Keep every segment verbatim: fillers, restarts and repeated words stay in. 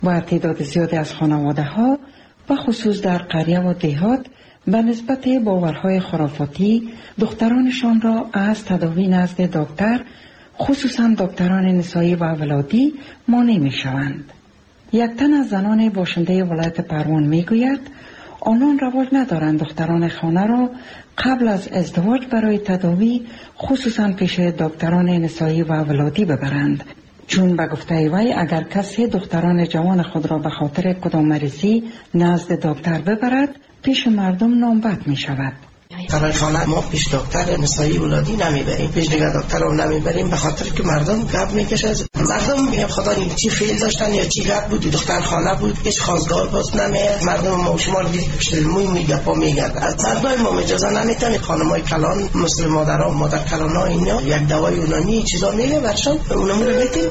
و تعداد زیادی از خانواده ها و خصوص در قریه و دیهات به نسبت باورهای خرافاتی دخترانشان را از تداوی نزد دکتر، خصوصا دکتران نسایی و ولادی، مانع می شوند. یک تن از زنان باشنده ولایت پروان می گوید آنان رواج ندارند دختران خانه را قبل از ازدواج برای تداوی خصوصا پیش دکتران نسایی و ولادی ببرند، چون به گفته وی اگر کسی دختران جوان خود را به خاطر کدام مریضی نزد دکتر ببرد پیش مردم نامبد می شود. برای خانه ما پیش دکتر نسایی ولادی نمیبریم، پیش دیگر دکتر رو نمیبریم به خاطر که مردم گپ میکشه. مردم میگن خدا این چی فعل داشتن یا چی گپ بود، دختر خانه بود، هیچ خواستگار باز نمیاد. مردم ما شما دید پیش موی میگپا میگرد. از مردم ما اجازه نمیتن خانمای کلان مثل مادرها، مادر کلانا اینا یک دوای اونانی چیزا میگه برشان اونمون رو میتیم.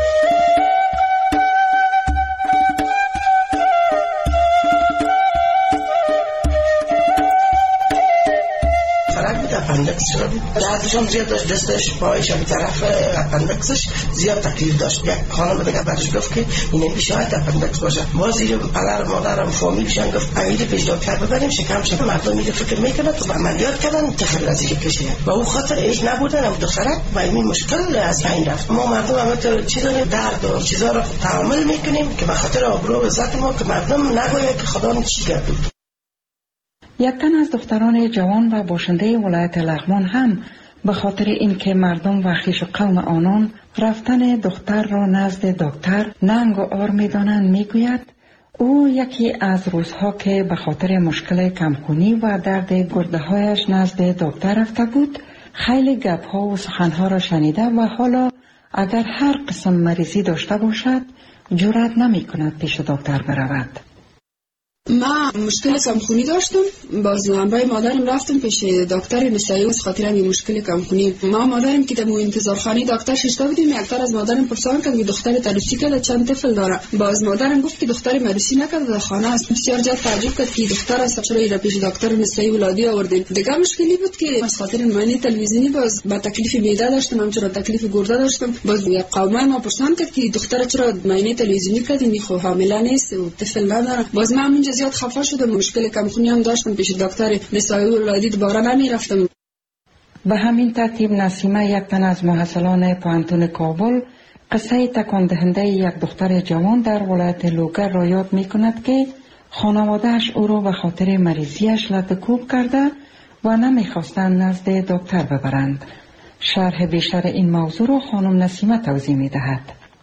اپندکس شده بود، دردشان زیاد داشت، دستش پایش به طرف اپندکسش زیاد تکلیف داشت. یک خانم دیگه برش گفت که این بیشاید اپندکس باشه. ما زیر پدر مادرم فامیلشان گفت امید پیش دکتر ببریم شکم شد. مردم میگه فکر میکنه تو عملیات کردن تخیل از اینکه کشیدن و او خاطر ایش نبودن هم دخترک و این مشکل از این رفت. ما مردم همه چیزا درد و چیزا رو تحمل میکنیم که به خاطر آبرو و عزت ما که مردم نگویه که خدا چی کرد. یک تن از دختران جوان و باشنده ولایت لغمان هم به خاطر اینکه مردم و خویش قوم آنان رفتن دختر را نزد دکتر ننگ و عار می‌دانند میگوید او یکی از روزها که به خاطر مشکل کمخونی و درد گرده‌هایش نزد دکتر رفته بود خیلی گپ‌ها و سخن‌ها را شنیده و حالا اگر هر قسم مریضی داشته باشد جرأت نمی‌کند پیش دکتر برود. ما مشکل کمخونی داشتم، باز همراه مادرم رفتم پیش دکتر نسایی از خاطر این مشکل کمخونی. ما مادرم که در انتظارخانه دکتر ششته بودیم، یک تر از مادرم پرسان کرد که دختر عروسی کرده چند طفل داره. باز مادرم گفت که دختر عروسی نکرده در خانه است. بسیار زیاد تعجب کرد که دختر است چرا ایرا پیش دکتر نسایی ولادی آوردین. دیگه مشکلی بود که از خاطر معاینه تلویزیونی باز با تکلیف معده داشتم، همچنین تکلیف گرده داشتم. باز یک قوم ما پرسان کرد که دختر چرا معاینه تلویزیونی کردین، خو حامله نیست و طفل نداره. باز من اونجا زیاد خفه شدم، مشکل کمخونی هم داشتم، پیش دکتر نسایی ولادی دوباره نمیرفتم. به همین ترتیب نسیمه یک تن از محصلان پوهنتون کابل قصه تکان دهنده یک دختر جوان در ولایت لوگر را یاد می کند که خانواده‌اش او را به خاطر مریضیش لطکوب کرده و نمیخواستند نزد دکتر ببرند. شرح بیشتر این موضوع را خانم نسیمه توضیح می دهد.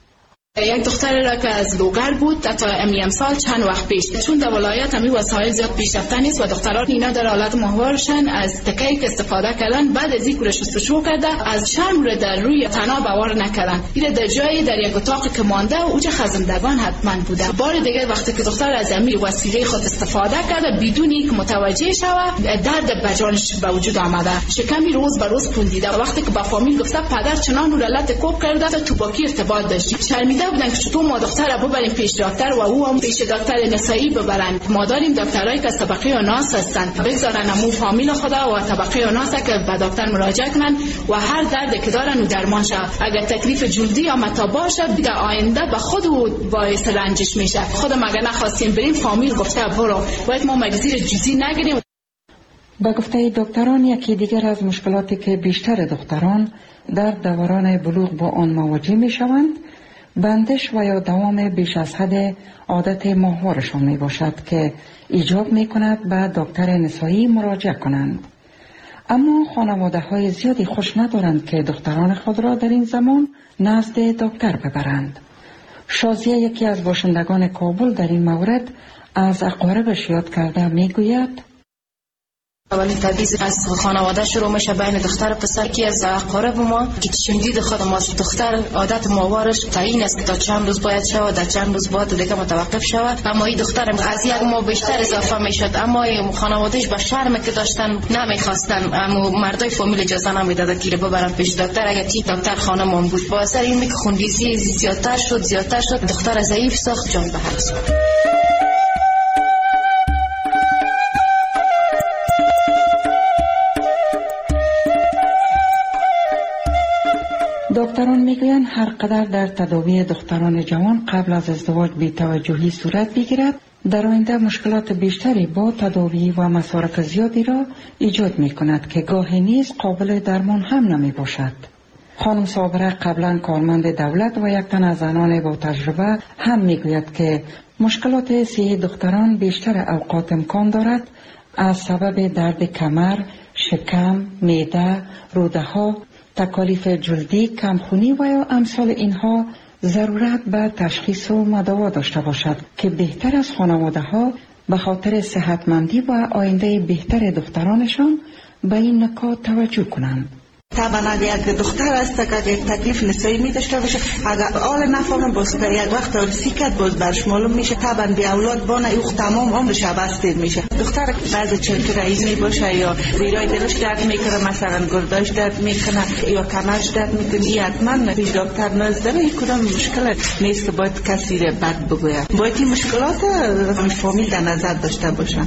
یک دختر را که از لوگر بود تا امیم سال چند وقت پیش، چون در ولایت همی وسایل زیاد پیشرفته نیست و دختران اینا در حالت ماهوارشن از تکه‌ای که استفاده کردن بعد از اینکه شستشو کرده از شرم رو در روی تناب باور نکردن. این در جایی در یک اتاق که مانده و اوج خزندگان حتما بوده. بار دیگه وقتی که دختر از امیر وسیله خود استفاده کرده بدون اینکه متوجه شود درد بجانش به وجود آمده، شکمی روز به روز پوندیده. وقتی که با فامیل گفته پدر چنان رو لط کوب کرده تو با کی ارتباط داشتی، شرمیده بودن که چطور ما دختر رو ببریم پیش دکتر و او هم پیش دکتر نسایی ببرن. ما داریم دکترایی که طبقه ناس هستن، بگذارن امو فامیل خدا و طبقه ناس که به دکتر مراجعه کنن و هر دردی که دارن و درمان شه. اگر تکلیف جلدی یا متا باشه در آینده به خود باعث رنجش میشه. خودم اگر نخواستیم بریم فامیل گفته برو، باید ما مریضی جزئی نگیریم. با گفته دکتران یکی دیگر از مشکلاتی که بیشتر دختران در دوران بلوغ با آن مواجه میشوند بندش و یا دوام بیش از حد عادت ماهوارشان می باشد که ایجاب می کند به دکتر نسایی مراجعه کنند. اما خانواده های زیادی خوش ندارند که دختران خود را در این زمان نزد دکتر ببرند. شازیه یکی از باشندگان کابل در این مورد از اقاربش یاد کرده می گوید اولین تبعیض از خانواده شروع میشه بین دختر و پسر که از اقارب ما که شنیدید خود ما دختر عادت ماهوارش تعیین است که تا چند روز باید شود، در چند روز باید دیگه متوقف شود. اما این دختر از یک ماه بیشتر اضافه میشد، اما خانوادهش با شرمی که داشتن نمیخواستن، اما مردای فامیل اجازه نمیداد که ببرن پیش دکتر. اگه تی دکتر خانمان بود با اثر این که خونریزی زیادتر شد زیادتر شد دختر ضعیف ساخت، جان به هر سو. دکتران میگویند هر قدر در تداوی دختران جوان قبل از ازدواج بی‌توجهی صورت بگیرد، در آینده مشکلات بیشتری با تداوی و مصارف زیادی را ایجاد می کند که گاهی نیز قابل درمان هم نمی باشد. خانم صابره قبلا کارمند دولت و یک تن از زنان با تجربه هم می گوید که مشکلات صحی دختران بیشتر اوقات امکان دارد از سبب درد کمر، شکم، معده، روده ها، تکالیف جلدی، کمخونی و یا امثال اینها ضرورت به تشخیص و مداوا داشته باشد که بهتر از خانواده ها به خاطر صحتمندی و آینده بهتر دخترانشان به این نکات توجه کنند. طبعا اگر یک دختر است که یک تکلیف نسایی می داشته باشه، اگر آل نفهمه باز پر یک وقت آرسی کرد باز برش معلوم میشه، طبعا بی اولاد بانه اوخ تمام عمرش بستید میشه. دختر بعضی چرت رئیس می باشه یا زیرای دلش درد میکنه، مثلا گرداش درد میکنه یا کمرش درد میکنه، این حتما پیش دکتر نزدن. این کدام مشکل نیست که باید کسی را بد بگوید، باید این مشکلات فامیل در نظر داشته باشن.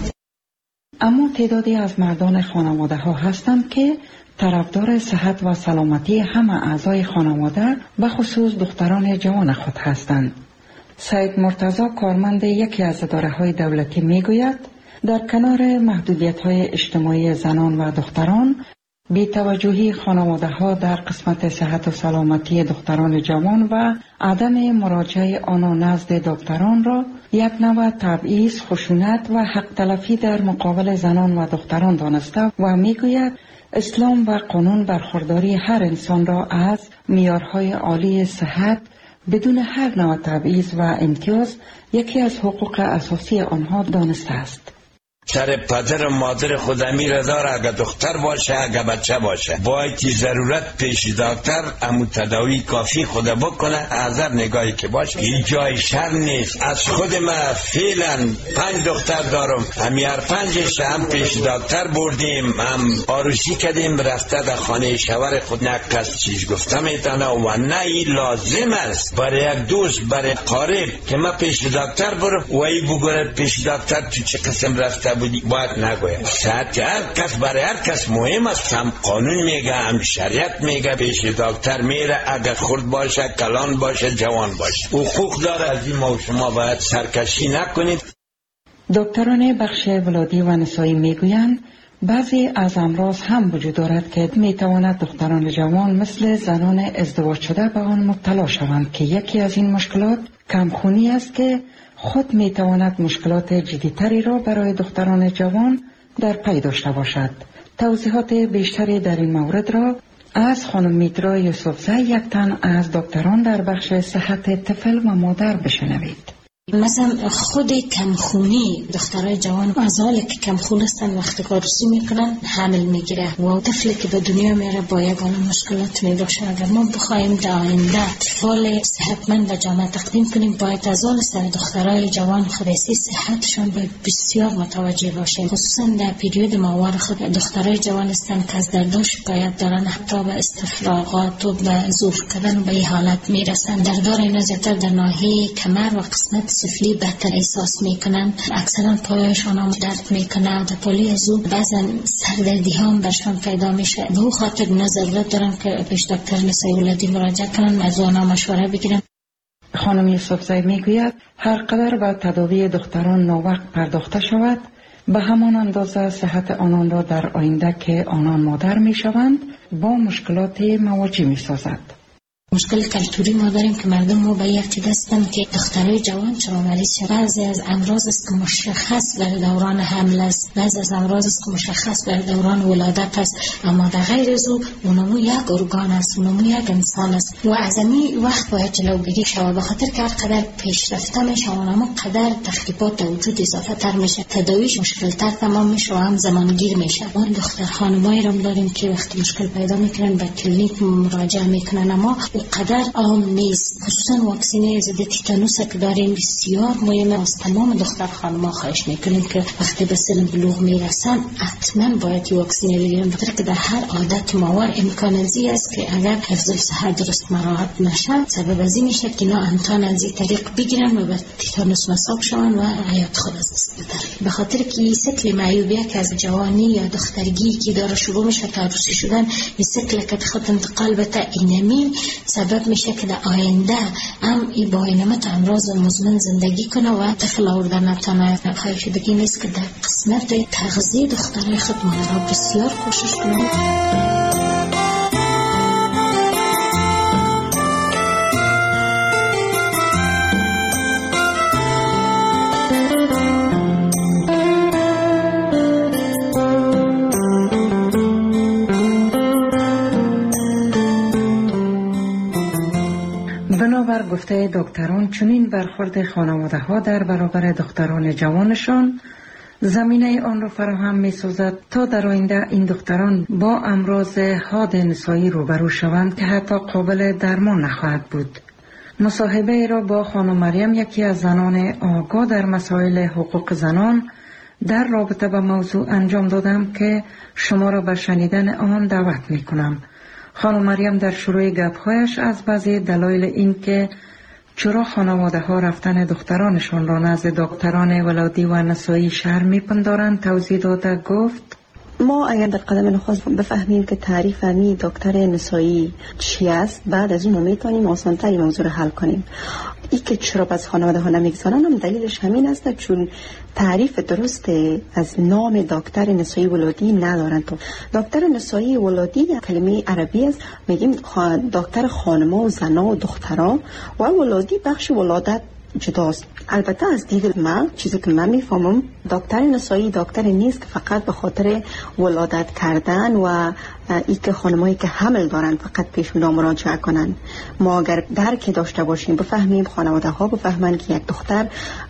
اما تعدادی از مردان خانواده ها هستند که طرفدار صحت و سلامتی همه اعضای خانواده به خصوص دختران جوان خود هستند. سید مرتضی کارمند یکی از اداره‌های دولتی میگوید در کنار محدودیت‌های اجتماعی زنان و دختران، بی‌توجهی خانواده‌ها در قسمت صحت و سلامتی دختران جوان و عدم مراجعه آنها نزد دکتران را یک نوع تبعیض، خشونت و حق تلفی در مقابل زنان و دختران دانسته و میگوید اسلام و قانون برخورداری هر انسان را از معیارهای عالی صحت بدون هر نوع تبعیض و امتیاز یکی از حقوق اساسی آنها دانسته است. سر پدر و مادر خود امیر داره، اگر دختر باشه اگر بچه باشه باید ضرورت پیش دکتر امو تداوی کافی خود بکنه. هزار نگاهی که باشه این جای شر نیست. از خود ما فعلا پنج دختر دارم، همی هر پنجش هم پیش دکتر بردیم، هم آروسی کردیم، رفته در خانه شوهر خود نه کس چیز گفته میتونه و نه این لازم است برای یک دوست برای قارب که ما پیش دکتر برم و ای بگوره پیش دکتر تو چه قسم رفته بودی باید نگوید. صحت هر کس برای هر کس مهم است، هم قانون میگه هم شریعت میگه پیش دکتر میره، اگر خرد باشه کلان باشه جوان باشه حقوق داره. از این ما شما باید سرکشی نکنید. دکتران بخش ولادی و نسایی میگویند بعضی از امراض هم وجود دارد که میتواند دختران جوان مثل زنان ازدواج شده به آن مبتلا شوند که یکی از این مشکلات کمخونی است که خود میتواند مشکلات جدیتری را برای دختران جوان در پی داشته باشد. توضیحات بیشتری در این مورد را از خانم میترا یوسفزی یک تن از دکتران در بخش صحت طفل و مادر بشنوید. مثلا خود کمخونی دخترای جوان از حالی که کمخون هستن وقتی کارسی میکنن حمل میگیره و طفلی که به دنیا میره با یگانه مشکلات میباشه. اگر ما بخوایم در آینده اطفال صحتمند و جامعه تقدیم کنیم باید از حال سر دخترای جوان خودسی صحتشان به بسیار متوجه باشیم، خصوصا در پیریود ماهوار خود دخترای جوان هستن که از درداش باید دارن حتی به استفراغات و به زور کردن و به این حالت میرسن. دردار اینا زیادتر در ناحیه کمر و قسمت سفلی بهتر احساس میکنن، اکثرا پایشان هم درد میکنه، در پالی از اون بعضا سردردی هم برشان پیدا میشه. به اون خاطر ضرورت دارن که پیش دکتر نسایی ولادی مراجعه کنن، از آنها مشوره بگیرن. خانم یوسفزی میگوید هر قدر به تداوی دختران ناوقت پرداخته شود به همان اندازه صحت آنان را در آینده که آنان مادر میشوند با مشکلات مواجه میسازد. مشکل کلتوری ما داریم که مردم ما به یک عقیده هستند که دخترای جوان چرا مریض شد. بعضی از امراض است که مشخص برای دوران حمل است، بعضی از امراض است که مشخص برای دوران ولادت است، اما در غیر از او اونمو یک ارگان است، اونمو یک انسان است و از این وقت باید جلوگیری شود. به خاطر که هر قدر پیشرفته میشه اونمو قدر تخریبات در وجود اضافه تر میشه، تداویش مشکل تر تمام میشه و هم زمانگیر میشه. ما دختر خانمایی رو داریم که وقتی مشکل پیدا میکنن به کلینیک مراجعه میکنن، اما قدر عام نیست. خصوصا واکسینه ضد تیتانوس که داریم بسیار مهمه. از تمام دختر خانم‌ها خواهش میکنیم که وقتی به سن بلوغ میرسن حتما باید واکسینه بگیرن، بخاطر که در هر عادت ماور امکان ازی است که اگر حفظ صحت درست مراعات نشه سبب ازی میشه که اینا امتحان از این طریق بگیرن و به تیتانوس مصاب شون و حیات خود از دست بدن. به خاطر که این سکل معیوبیه که از جوانی یا دخترگی که داره شروع میشه تا عروسی شدن، این سکل که خود انتقال بده اینمی سبب میشه که در آینده هم این با اینمت امراض مزمن زندگی کنه و طفل آورده نتانه. خواهش دیگه نیست که در قسمت تغذیه دخترای خود مادرها بسیار کوشش کنند. بنابر گفته دکتران چنین برخورد خانواده ها در برابر دختران جوانشان زمینه آن را فراهم می سازد تا در آینده این دختران با امراض حاد نسایی روبرو شوند که حتی قابل درمان نخواهد بود. مصاحبه را با خانم مریم، یکی از زنان آگاه در مسائل حقوق زنان، در رابطه با موضوع انجام دادم که شما را به شنیدن آن دعوت می کنم. خانم مریم در شروع گپ‌هایش از بعضی دلایل این که چرا خانواده ها رفتن دخترانشان را نزد دکتران ولادی و نسایی شرم می‌پندارند توضیح داده گفت: ما اگر در قدم نخست بفهمیم که تعریف می دکتر نسایی چی است، بعد از اون میتونیم آسان‌تر این موضوع رو حل کنیم. ای که چرا از خانواده ها نمیگذارن هم دلیلش همین است چون تعریف درست از نام دکتر نسایی ولادی ندارن. تو دکتر نسایی ولادی کلمه عربی است، میگیم دکتر خانما و زنا و دختران، و ولادی بخش ولادت جداست. البته از دید من چیزی که من میفهمم دکتر نسایی دکتر نیست که فقط به خاطر ولادت کردن و ای که خانمایی که حمل دارن فقط پیش اونا مراجعه کنن. ما اگر درک داشته باشیم، بفهمیم، خانواده ها بفهمن که یک دختر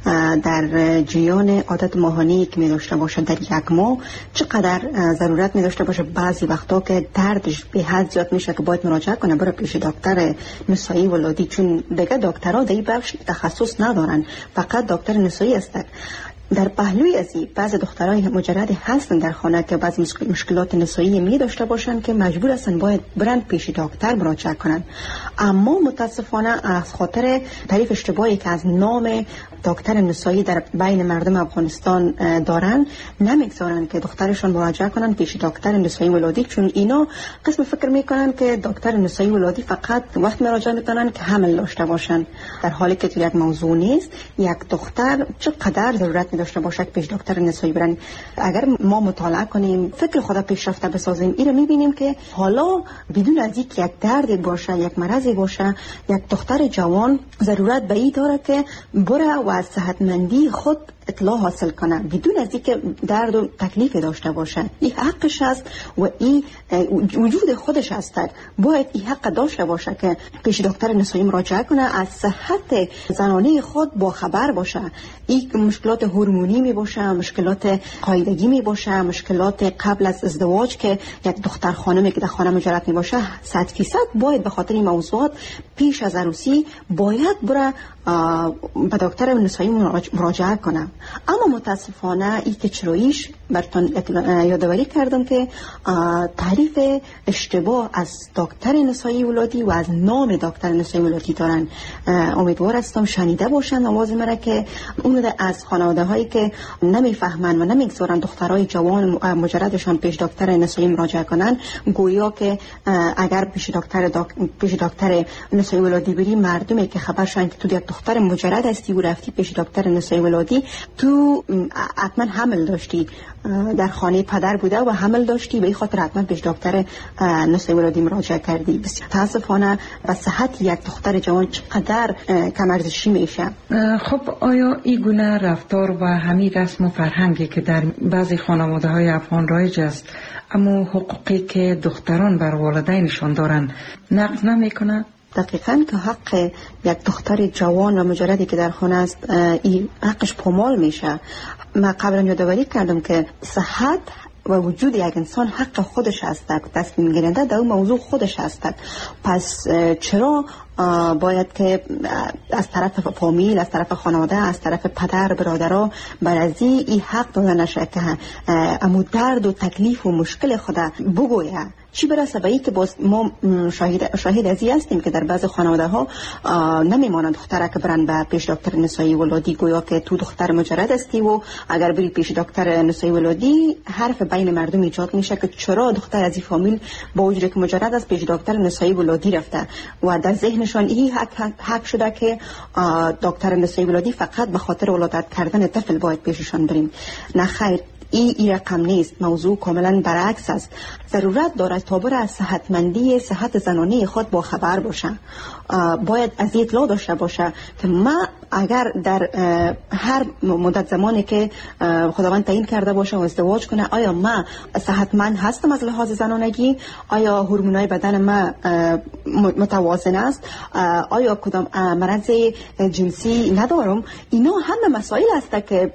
در جریان عادت ماهانه‌ای که می داشته باشه در یک ماه چقدر ضرورت می داشته باشه، بعضی وقتا که دردش به حد زیاد میشه که باید مراجعه کنه بره پیش دکتر نسایی ولادی، چون دیگه دکترها در این بخش تخصص ندارن، فقط دکتر نسایی هستند. در پهلوی از این بعض دخترای مجرد هستن در خانه که بعض مشکلات نسایی می داشته باشن که مجبور هستن باید برند پیش دکتر مراجعه کنن. اما متاسفانه از خاطر تعریف اشتباهی که از نام دکتر نسایی در بین مردم افغانستان دارن، نمیگذارن که دخترشون مراجعه کنن پیش دکتر نسایی ولادی، چون اینا قسم فکر میکنن که دکتر نسایی ولادی فقط وقت مراجعه میکنن که حمل داشته باشن، در حالی که تو یک موضوع نیست. یک دختر چقدر ضرورت داشته باشه که پیش دکتر نسایی برن. اگر ما مطالعه کنیم، فکر خود پیشرفته بسازیم، این رو میبینیم که حالا بدون از اینکه یک درد باشه، یک مرضی باشه، یک دختر جوان ضرورت به این داره که بره و از صحتمندی خود اطلاع حاصل کنه بدون از اینکه درد و تکلیف داشته باشه. این حقش است و این وجود خودش است. باید این حق داشته باشه که پیش دکتر نسایی مراجعه کنه، از صحت زنانه خود با خبر باشه. این مشکلات هورمونی می باشه، مشکلات قاعدگی می باشه، مشکلات قبل از ازدواج که یک دختر خانمی که در خانه مجرد می باشه، صد فیصد باید به خاطر این موضوعات پیش از عروسی باید بره به دکتر نسایی مراجعه کنه. اما متاسفانه این که چراییش براتون یادآوری کردم که تعریف اشتباه از دکتر نسایی ولادی و از نام دکتر نسایی ولادی دارن. امیدوار هستم شنیده باشن آواز مرا که اون از خانواده هایی که نمیفهمن و نمیگذارن دخترای جوان مجردشان پیش دکتر نسایی مراجعه کنن، گویا که اگر پیش دکتر دک... پیش دکتر نسایی ولادی بری، مردمی که خبر شدن که تو یک دختر مجرد هستی و رفتی پیش دکتر نسایی ولادی، تو حتما حمل داشتی، در خانه پدر بوده و حمل داشتی، به این خاطر حتما پیش دکتر نسایی ولادی مراجعه کردی. بسیار متاسفانه و صحت یک دختر جوان چقدر کم ارزشی میشه. خب آیا این گونه رفتار و همین رسم و فرهنگی که در بعضی خانواده های افغان رایج است، اما حقوقی که دختران بر والدینشان دارن نقض نمیکنه؟ دقیقاً که حق یک دختر جوان و مجردی که در خانه است این حقش پامال میشه. من قبلا یادآوری کردم که صحت و وجود یک انسان حق خودش است، تصمیم گیرنده در اون موضوع خودش است. پس چرا باید که از طرف فامیل، از طرف خانواده، از طرف پدر برادرها برازی این حق داده نشه که امو درد و تکلیف و مشکل خود بگویه. چی برسه به این که باز ما شاهد شاهد ازی هستیم که در بعض خانواده ها نمیمانند دختره که برن به پیش دکتر نسایی ولادی گویا که تو دختر مجرد هستی و اگر بری پیش دکتر نسایی ولادی حرف بین مردم ایجاد میشه که چرا دختر از این فامیل با وجود که مجرد از پیش دکتر نسایی ولادی رفته و در ذهنشان این حق, حق شده که دکتر نسایی ولادی فقط به خاطر ولادت کردن طفل باید پیششان بریم. نه خیر، این ای رقم نیست. موضوع کاملا برعکس است. ضرورت دارد تا بر از صحتمندی صحت زنانه خود با خبر باشه. باید از اطلاع داشته باشه که ما اگر در هر مدت زمانی که خداوند تعیین کرده باشه و ازدواج کنه، آیا ما صحتمند هستم از لحاظ زنانگی؟ آیا هورمونای بدن ما متوازن است؟ آیا کدام مرض جنسی ندارم؟ اینا همه مسائل است که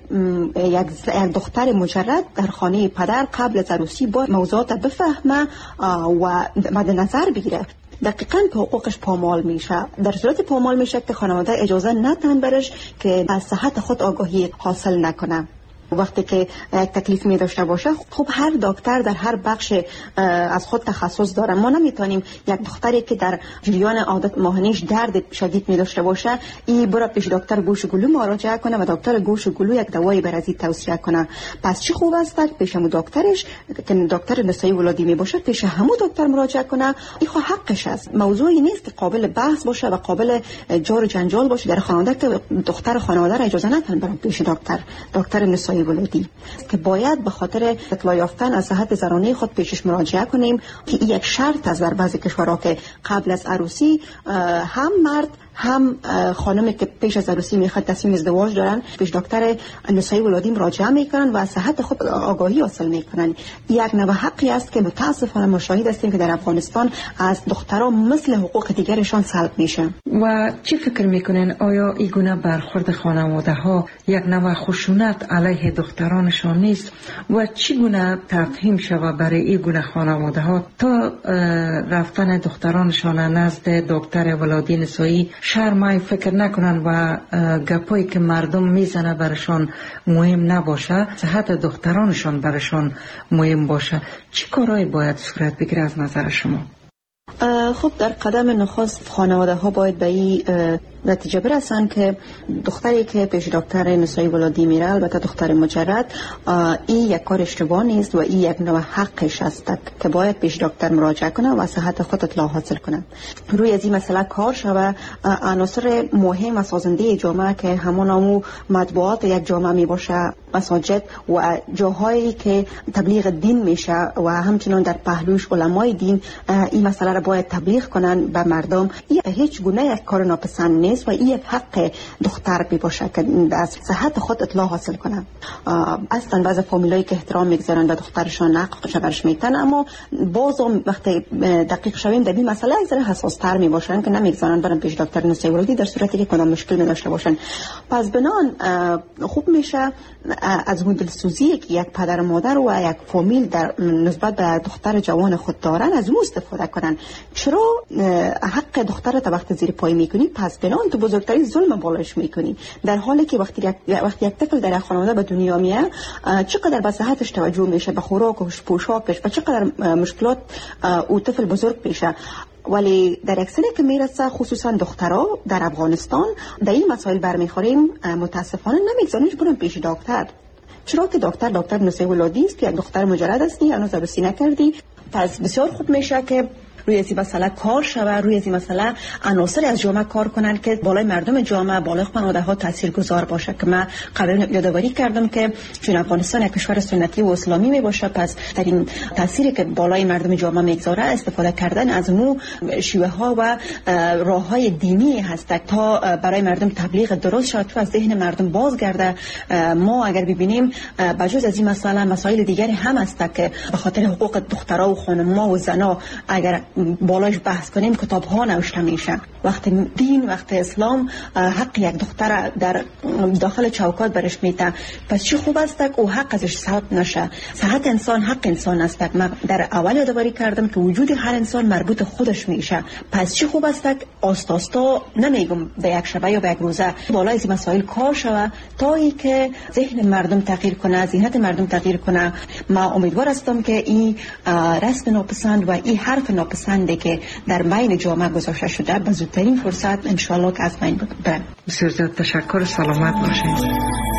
یک دختر مجرد در خانه پدر قبل از عروسی با موضوعات بفهمه و مد نظر بگیره. دقیقاً که حقوقش پامال میشه. در صورت پامال میشه که خانواده اجازه ندن برش که از صحت خود آگاهی حاصل نکنه. وقتی که یک تکلیف می داشته باشه، خب هر دکتر در هر بخش از خود تخصص داره. ما نمیتونیم یک دختری که در جریان عادت ماهانه‌اش درد شدید می داشته باشه ای برای پیش دکتر گوش و گلو مراجعه کنه و دکتر گوش و گلو یک دوای برازی توصیه کنه. پس چه خوب است که پیش همون دکترش که دکتر نسایی ولادی می باشه پیش همون دکتر مراجعه کنه. این خو حقش است. موضوعی نیست که قابل بحث باشه و قابل جار و جنجال باشه در خانواده که دختر خانواده را اجازه ندن برن پیش دکتر دکتر نسایی ولادی که باید به خاطر اطلاع یافتن از صحت زنانه خود پیشش مراجعه کنیم که این یک شرط از در بعضی کشورها که قبل از عروسی هم مرد هم خانمی که پیش از عروسی میخواد تصمیم ازدواج دارن پیش دکتر نسایی ولادی مراجعه میکنن و از صحت خود آگاهی حاصل میکنن. یک نوع حقی است که متاسفانه ما شاهد هستیم که در افغانستان از دخترها مثل حقوق دیگرشان سلب میشه. و چی فکر میکنین آیا این گونه برخورد خانواده ها یک نوع خشونت علیه دخترانشان نیست و چی گونه تفهیم شود برای این گونه خانواده ها تا رفتن دخترانشان نزد دکتر ولادی نسایی شرمای فکر نکنن و گپایی که مردم میزنه برشان مهم نباشه، صحت دخترانشان برشان مهم باشه؟ چی کارهایی باید صورت بگیره از نظر شما؟ خب در قدم نخست خانواده ها باید به این نتیجه برسن که دختری که پیش دکتر نسایی ولادی میره، البته دختر مجرد، این یک کار اشتباه نیست و این یک نوع حقش است که باید پیش دکتر مراجعه کنه و صحت خود اطلاع حاصل کنه. روی از این مسئله کار شوه. عناصر مهم و سازنده جامعه که همون مطبوعات یک جامعه می باشه، مساجد و جاهایی که تبلیغ دین میشه و همچنان در پهلوش علمای دین این مسئله را باید تبلیغ کنن به مردم. این هیچ گونه یک کار ناپسند نیست و این یک حق دختر بی باشه که از صحت خود اطلاع حاصل کنه. اصلا بعضی فامیلایی که احترام میگذارن به دخترشان نقش برش میتن، اما باز وقتی دقیق شویم در این مسئله یک ذره حساس تر می باشن که نمیگذارن برن پیش دکتر نسایی ولادی در صورتی که کدام مشکل می داشته باشن. پس بنان خوب میشه از اون دلسوزی که یک پدر و مادر و یک فامیل در نسبت به دختر جوان خود دارن از اون استفاده کنن. چرا حق دختر تا وقت زیر پای میکنی، پس بنان تو بزرگترین ظلم بالایش میکنی، در حالی که وقتی یک وقتی یک طفل در خانواده به دنیا میاد چقدر به صحتش توجه میشه، به خوراکش، پوشاکش، و چقدر مشکلات او طفل بزرگ میشه. ولی در اکثر که میرسه خصوصا دخترها در افغانستان در این مسائل برمیخوریم، متاسفانه نمیگذارنش برن پیش دکتر. چرا که دکتر دکتر نسایی ولادی است، یک دختر مجرد هستی، هنوز عروسی نکردی. پس بسیار خوب میشه که روی از این مسئله کار شوه، روی از این مسئله عناصر از جامعه کار کنن که بالای مردم جامعه، بالای خانواده ها تاثیرگذار باشه. که من قبلا یادآوری کردم که چون افغانستان یک کشور سنتی و اسلامی می باشه، پس در این تاثیری که بالای مردم جامعه میگذاره استفاده کردن از مو شیوه ها و راه های دینی هست تا برای مردم تبلیغ درست شد تو از ذهن مردم بازگرده. ما اگر ببینیم بجز از این مسئله مسائل دیگری هم هست که به خاطر حقوق دخترها و خانم‌ها و زنا اگر بالاش بحث کنیم کتاب ها نوشته میشه. وقتی دین، وقتی اسلام حق یک دختر در داخل چوکات برش میته، پس چی خوب است که او حق ازش سلب نشه. صحت انسان حق انسان است. من در اول یادآوری کردم که وجود هر انسان مربوط خودش میشه. پس چی خوب است که آستا آستا، نمیگم به یک شبه یا به یک روزه، بالای این مسائل کار شوه تا ای که ذهن مردم تغییر کنه، ذهنیت مردم تغییر کنه. ما امیدوار هستم که این رسم ناپسند و این حرف ناپسندی که در بین جامعه گذاشته شده به زودترین فرصت ان شاء الله که از بین بره. بسیار زیاد تشکر. سلامت باشید.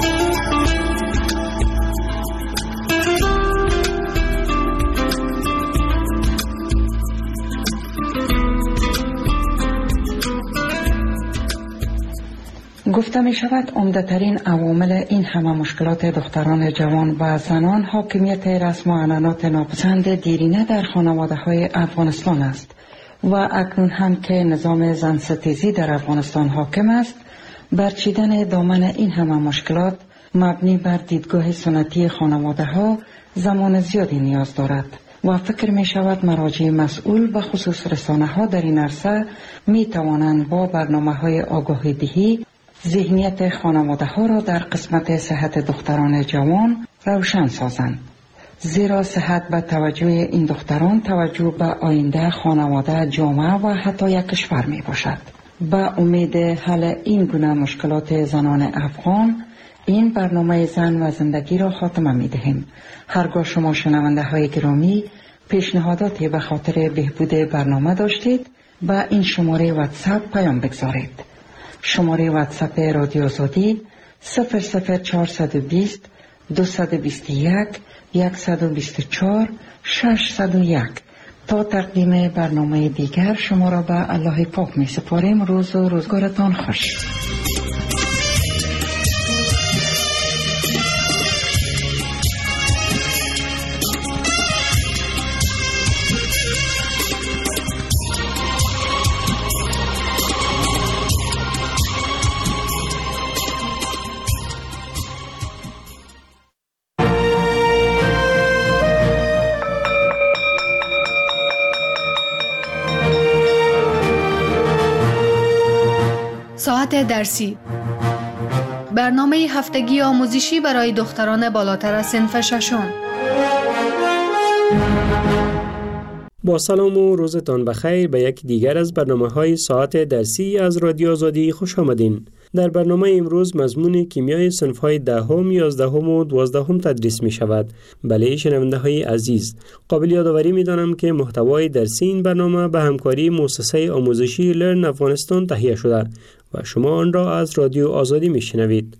گفته می شود عمده‌ترین عوامل این همه مشکلات دختران جوان و زنان حاکمیت رسم و عنعنات ناپسند دیرینه در خانواده های افغانستان است و اکنون هم که نظام زن ستیزی در افغانستان حاکم است، برچیدن دامن این همه مشکلات مبنی بر دیدگاه سنتی خانواده ها زمان زیادی نیاز دارد و فکر می شود مراجع مسئول و خصوص رسانه ها در این عرصه می توانند با برنامه های آگاهی دهی ذهنیت خانواده ها را در قسمت صحت دختران جوان روشن سازند، زیرا صحت و توجه این دختران توجه به آینده خانواده، جامعه و حتی یک کشور می باشد. با امید حل این گونه مشکلات زنان افغان این برنامه زن و زندگی را خاتمه می دهیم. هرگاه شما شنونده های گرامی پیشنهاداتی به خاطر بهبود برنامه داشتید با این شماره واتساپ پیام بگذارید. شماره واتساپ رادیو آزادی صفر صفر چهارصد و بیست دویست و بیست و یک صد و بیست و چهار ششصد و یک. تا تقدیم برنامه دیگر شما را به الله پاک می سپاریم. روز و روزگارتان خوش. ساعت درسی، برنامه هفتگی آموزشی برای دختران بالاتر از صنف ششم. با سلام و روزتان بخیر به یک دیگر از برنامه‌های ساعت درسی از رادیو آزادی خوش آمدین. در برنامه امروز مضمون کیمیای صنف‌های دهم، یازدهم و دوازدهم تدریس می شود. بله شنونده‌های عزیز، قابل یادآوری می‌دانم که محتوای درسی این برنامه به همکاری مؤسسه آموزشی لرن افغانستان تهیه شده و شما آن را از رادیو آزادی می‌شنوید.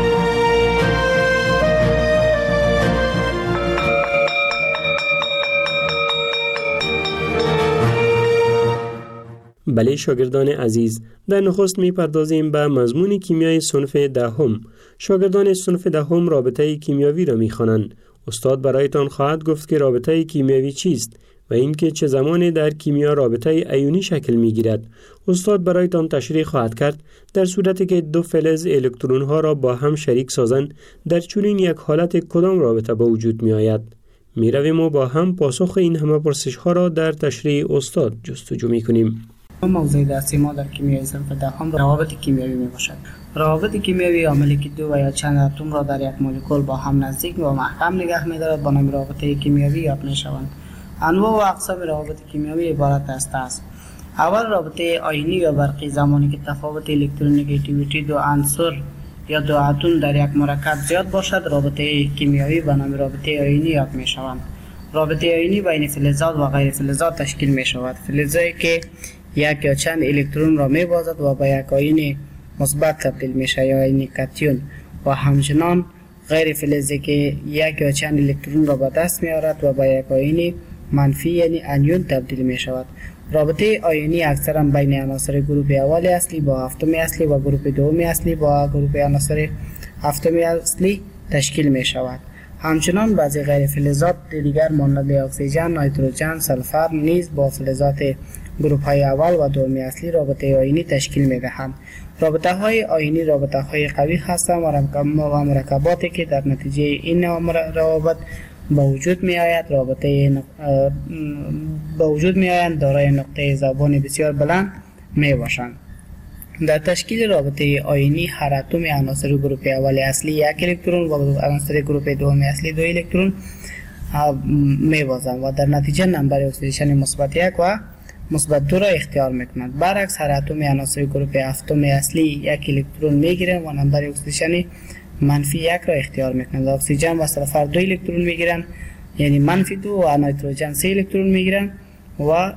بله شاگردان عزیز، در نخست می پردازیم به مضمون کیمیای صنف دهم. شاگردان صنف دهم رابطه کیمیاوی را می خوانند. استاد برایتان خواهد گفت که رابطه کیمیاوی چیست و اینکه چه زمانی در کیمیا رابطه ایونی شکل می گیرد. استاد برایتان تشریح خواهد کرد در صورتی که دو فلز الکترون ها را با هم شریک سازند در چنین یک حالت کدام رابطه به وجود می آید. می رویم و با هم پاسخ این همه پرسش ها را در تشریح استاد جستجو می کنیم. موضوع درسی ما در کیمیای صنف دهم روابط کیمیایی می باشد. روابط کیمیایی عاملی که دو و یا چند اتم را در یک مولکول با هم نزدیک و محکم نگه می دارد با نام رابطه کیمیایی یاد می شوند. انواع و اقسام روابط کیمیایی عبارت است از: اول رابطه آیونی یا برقی، زمانی که تفاوت الکترونگیتیویتی دو عنصر یا دو اتم در یک مرکب زیاد باشد رابطه کیمیایی به نام رابطه آیونی یاد می شوند. رابطه آیونی بین فلزات و غیر فلزات تشکیل می شود. فلزایی که یک یا چند الکترون را می بازد و به یک آیون مثبت تبدیل می شود یا آیون کاتیون، و همچنان غیر فلزی که یک یا چند الکترون را به دست می آورد و به یک آیون منفی یعنی انیون تبدیل می شود. رابطه آیونی اکثرا بین عناصر گروپ اول اصلی با هفتم اصلی و گروپ دوم اصلی با گروپ عناصر هفتم اصلی تشکیل می شود. همچنان بعضی غیر فلزات دیگر مانند اکسیژن، نیتروژن، سلفر نیز با فلزات گروپ های اول و دوم اصلی رابطه آیونی تشکیل می دهند. رابطه های آیونی رابطه های قوی هستند و مرکباتی که در نتیجه این روابط به وجود می آید. رابطه نق... به وجود می آیند دارای نقطه ذوبان بسیار بلند می باشند. در تشکیل رابطه آیونی هر اتم عناصر گروپ اول اصلی یک الکترون و عناصر گروپ دوم اصلی دو الکترون می بازند و در نتیجه نمبر اکسیدیشن مثبت یک و مثبت دو را اختیار میکنند. برعکس هر اتم عناصر گروپ هفتم اصلی یک الکترون میگیرند و نمبر اکسیدیشن منفی یک را اختیار میکنند. اکسیژن و سلفر دو الکترون میگیرند، یعنی منفی دو، و نیتروژن سه الکترون میگیرند و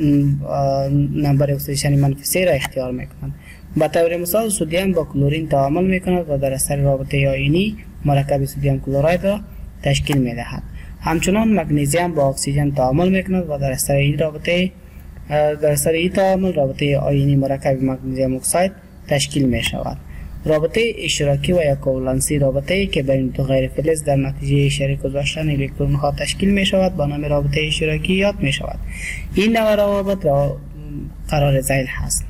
نمبر اکسیدیشن منفی سه را اختیار میکنند. به طور مثال سدیم با کلورین تعامل میکند و در اثر رابطه آیونی مرکب سدیم کلراید را تشکیل میدهد. همچنان مگنیزیم با اکسیژن تعامل میکند و در اثر این رابطه در اثر این تعامل رابطه آیونی مرکب مگنیزیم اکساید تشکیل می شود. رابطه اشتراکی و یا کوولنسی رابطه‌ای که بین دو غیر فلز در نتیجه شریک گذاشتن الکترون ها تشکیل می شود با نام رابطه اشتراکی یاد می شود. این نوع روابط را قرار ذیل هست.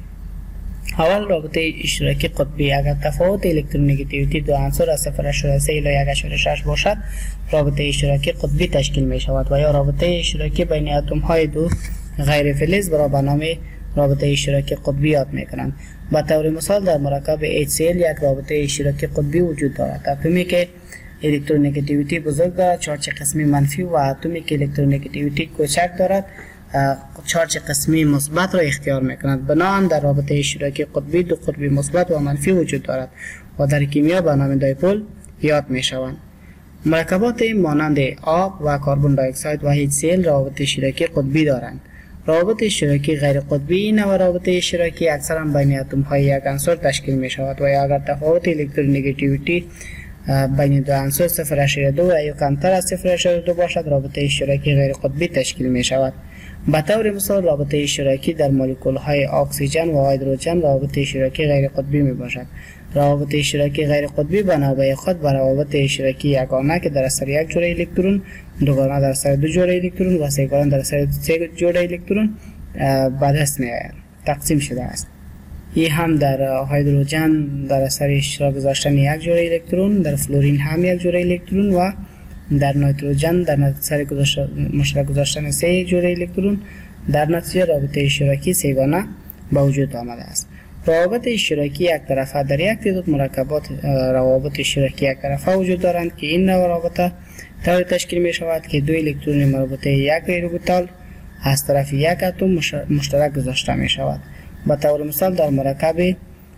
اول رابطه اشتراکی قطبی اگر تفاوت الکترونگیتیویتی دو عنصر از صفر ممیز سه الی یک ممیز شش باشد، رابطه اشتراکی قطبی تشکیل می شود و یا رابطه اشتراکی بین اتم های دو غیر فلز را به نام رابطه اشتراکی قطبی یاد می کنند. به طور مثال در مرکب اچ سی ال یک رابطه اشتراکی قطبی وجود دارد. اتمی که الکترونگیتیویتی بزرگ دارد چارج قسمی منفی و اتمی که الکترونگیتیویتی کوچک دارد چارج قسمی مثبت را اختیار می‌کند. بنابراین در رابطه اشتراکی قطبی دو قطبی مثبت و منفی وجود دارد و در کیمیا به نام دایپول یاد می‌شوند. مرکبات مانند آب و کربن دی اکساید و اچ سی ال رابطه اشتراکی قطبی دارند. رابطه اشتراکی غیر قطبی این و رابطه اشتراکی اکثرا بین اتم‌های یک عنصر تشکیل می‌شود و اگر تفاوت الکترونگیتیویتی بین دو عنصر صفر ممیز دو و یا کمتر از صفر ممیز دو باشد، رابطه اشتراکی غیر قطبی تشکیل می‌شود. به طور مثال رابطه اشتراکی در مولکول‌های اکسیژن و هیدروژن رابطه اشتراکی غیر قطبی میباشد. روابط اشتراکی غیر قطبی به نوبه خود به روابط اشتراکی یگانه که در اثر یک جوړه الکترون، دوگانه در اثر دو جوړه الکترون و سه‌گانه در اثر سه جوړه الکترون به دست میآید تقسیم شده است. این هم در هیدروژن در اثر اشتراک گذاشتن یک جوړه الکترون، در فلورین هم یک جوړه الکترون و در نیتروژن در اثر مشترک گذاشتن سه جوړه الکترون در نتیجه رابطه اشتراکی سه‌گانه به وجود آمده است. روابط اشتراکی یک طرفه در یک تعداد مرکبات روابط اشتراکی یک طرفه وجود دارند که این نوع رابطه طوری تشکیل می شود که دو الکترون مربوطه یک اوربیتال از طرف یک اتم مشترک گذاشته می شود. به طور مثال در مرکب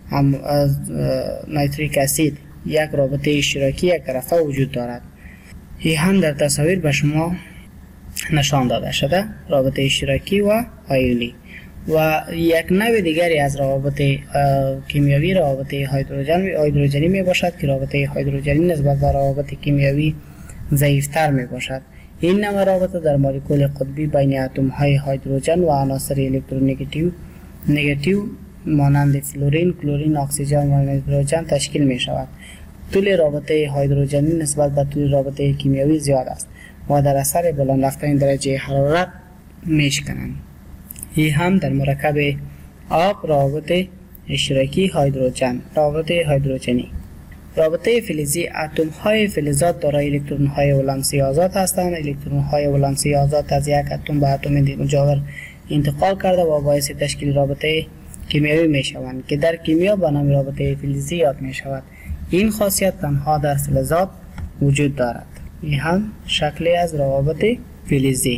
نیتریک اسید یک رابطه اشتراکی یک طرفه وجود دارد. این هم در تصاویر به شما نشان داده شده، رابطه اشتراکی و آیونی. و یک نوع دیگری از روابط کیمیایی روابط هیدروژن هیدروژنی می باشد که رابطه هیدروژنی نسبت به روابط کیمیایی ضعیفتر می باشد. این نوع رابطه در مولکول قطبی بین اتم های هیدروژن و عناصر الکترونگیتیو نگاتیو مانند فلورین، کلورین، اکسیژن و نیتروژن تشکیل می شود. طول رابطه هیدروژنی نسبت به طول رابطه کیمیایی زیاد است و در اثر بلند رفتن درجه حرارت می شکنند. این هم در مرکب آب روابط اشتراکی هیدروژن روابط هیدروژنی. رابطه فلزی اتم های فلزات دارای الکترون های ولانسی آزاد هستند. الکترون های ولانسی آزاد از یک اتم به اتم مجاور انتقال کرده و باعث تشکیل رابطه کیمیایی می شوند که در کیمیا به نام رابطه فلزی یاد می شود. این خاصیت تنها در فلزات وجود دارد. این هم شکلی از روابط فلزی.